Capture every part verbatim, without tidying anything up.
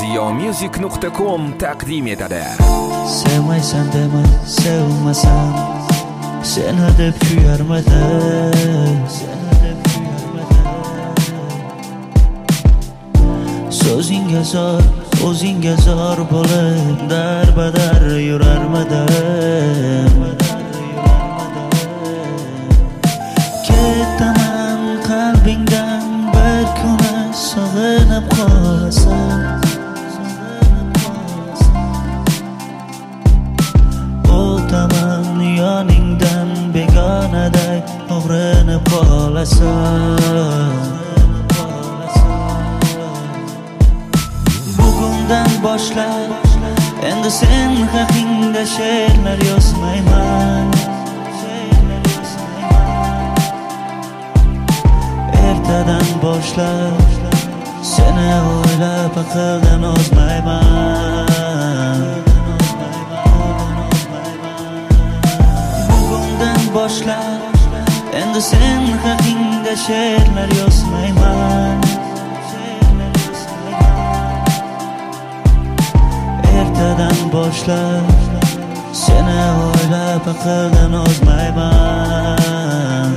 ziyo music nuqta com taqdim etadi. Sevmaysan dema, sevmasam seni deb kuyarmadim, seni deb kuyarmadim. So'zingga zor, o'zingga zor bo'lib darbadar yurarmadim. Ketaman qalbingdan bir kuni sog'inib qolasan. O'taman yoningdan begonaday o'g'rinib qolasan. Bugundan boshlab endi sen haqingda she'rlar yozmayman. Ertadan boshlab seni o'ylab aqldan ozmayman. Bugundan boshlab endi sen haqingda she'rlar yozmayman. Ertadan boshlab seni o'ylab aqldan ozmayman.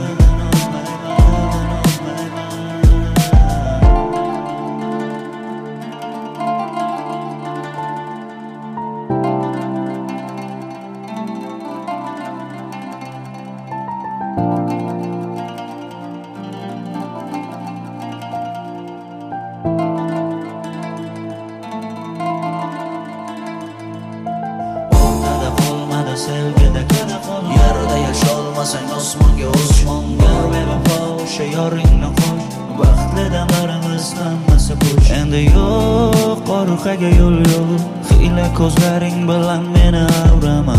Sevgida kadafon yarda yasholmasang osmonga osmon bor bevafo o'sha yoringni qo'sh vaqtli damlarimiz hammasi bo'sh. Endi yo'q orqaga yo'l yo'q, xiyla ko'zlaring bilan meni avrama.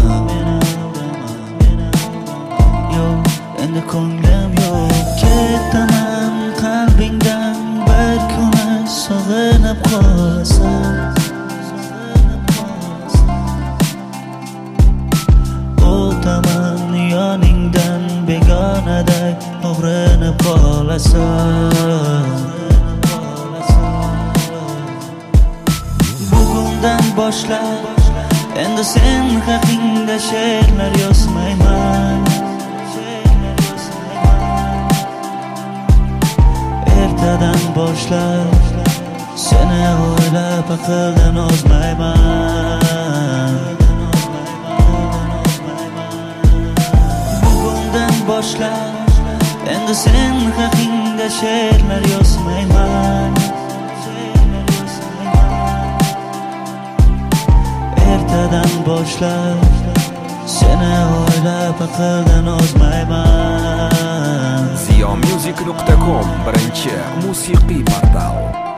Yo'q endi ko'nglim yo'q, ketaman qalbingdan bir kuni sog'inib qolasan. O'taman yoningdan begonaday o'g'rinib qolasan. Bugundan boshlab endi sen haqingda she'rlar yozmayman. Ertadan boshlab seni o'ylab aqldan ozmayman. Boshlab endi sen haqingda she'rlar yozmayman. Ertadan boshlab seni o'ylab aqldan ozmayman. ziyo music nuqta com birinchi musiqiy portal.